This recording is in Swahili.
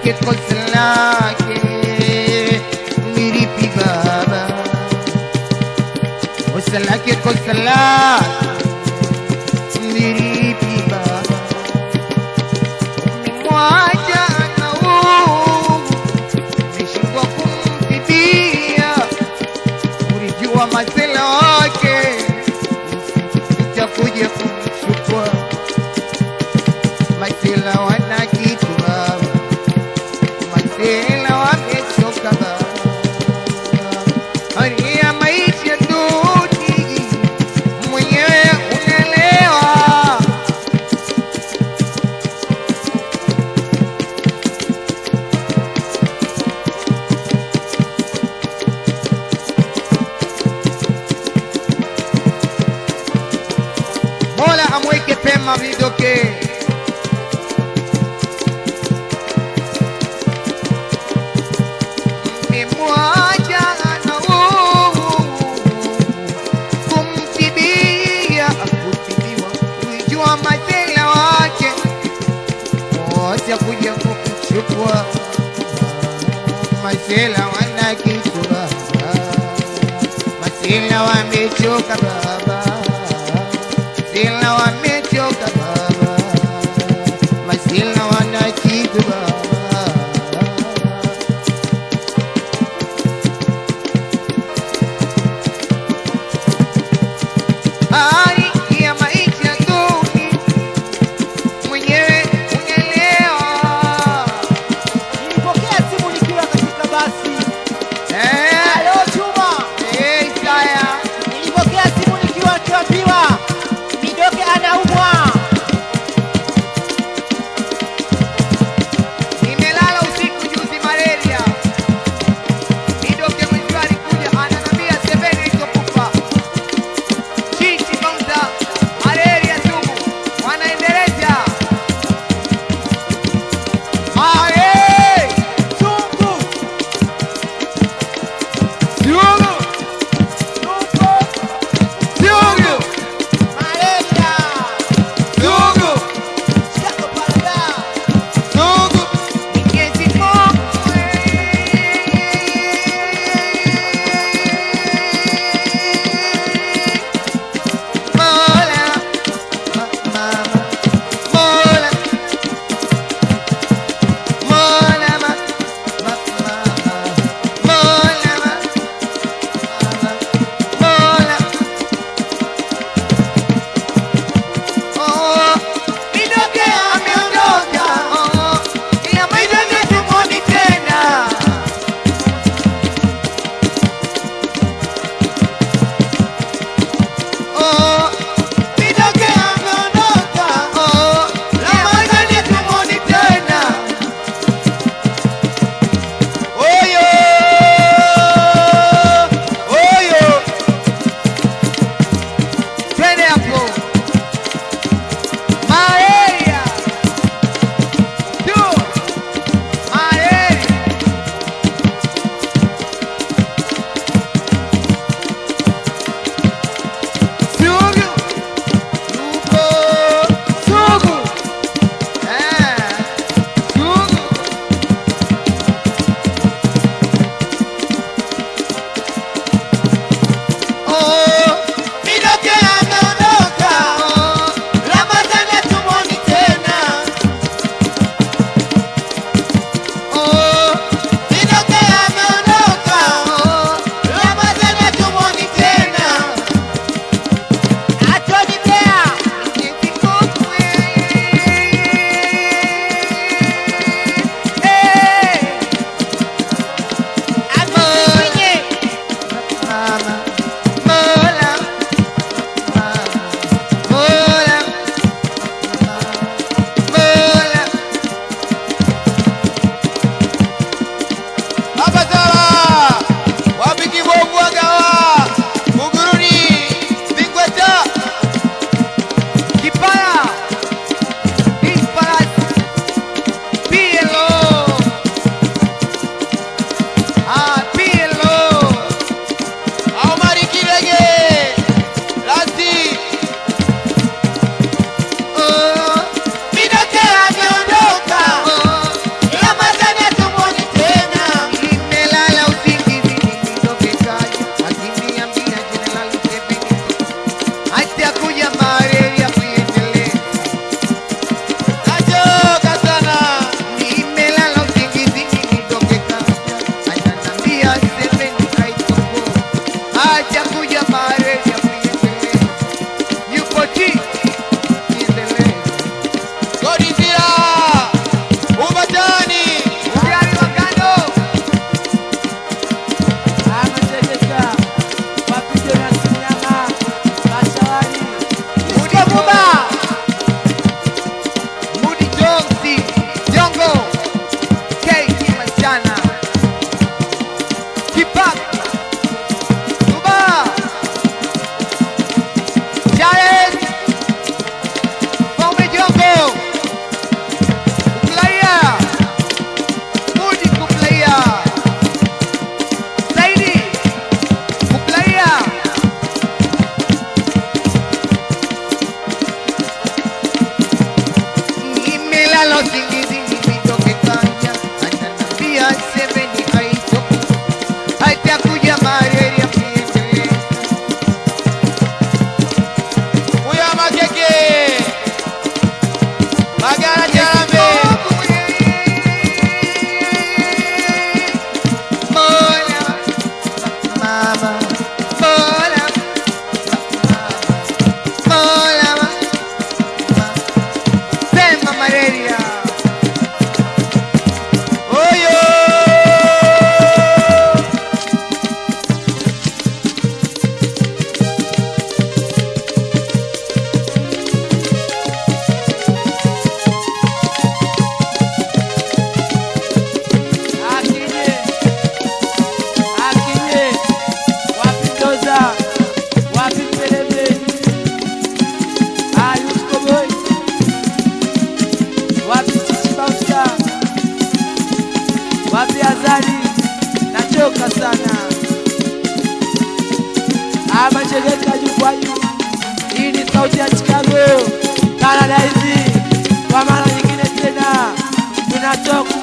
lake kosa lake nilipi baba, kosa lake nilipi baba, mwaja na huu nishindwa kumtibia, ulijua masela wake itakuja kumchukua. Masela wana kitu baba, masela wamechoka baba, hali ya maisha duni mwenyewe unaelewa. Mola amweke pema vidoke. Mwaja na kumtibia, kutibiwa, kujua masela wake wote kuja kumchukua. Masela wana kitu baba, masela wamechoka baba, masela wamechoka baba, masela wana kitu baba. Hali ya maisha duni mwenyewe unaelewa. Nilipokea simu nikiwa katika basi. Halo Juma. Isaya. Nilipokea simu nikiwa nikiambiwa Midoke anaumwa. Nakupenda sana. Ama chegeka jukwa juu. Hii ni sauti ya Chicago. Paradise. Kwa mara nyingine tena tunatoka